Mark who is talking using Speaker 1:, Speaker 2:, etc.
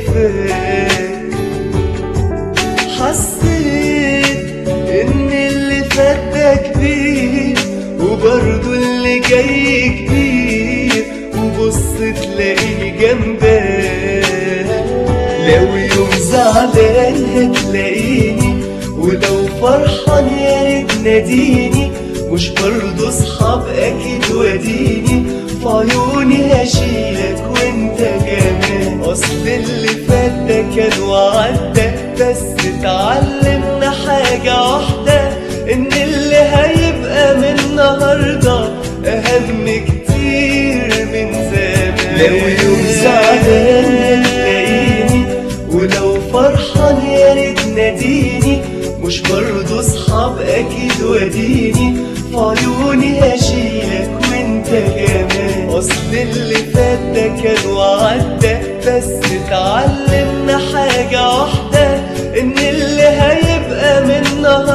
Speaker 1: فات. حسيت ان اللي فات ده كبير وبرضه اللي جاي كبير، وبص تلاقيه جنبك. لو يوم زعلان هتلاقيني، ولو فرحان يا ريت ناديني. مش برضه صحاب اكيد واديني، في عيوني هشيلك وانت كمان. اصل اللي فات ده كان وعدى، بس اتعلمنا حاجة واحدة، ان اللي هيبقى من النهاردة اهم كتير من زمان. لو يوم زعلان هتلاقيني، ولو فرحان يا ريت ناديني. مش برضه صحاب اكيد واديني، في عيوني هشيلك وانت كمان. اصل اللي فات ده كان وعدى، بس اتعلمنا حاجة واحدة، ان اللي هيبقى من النهاردة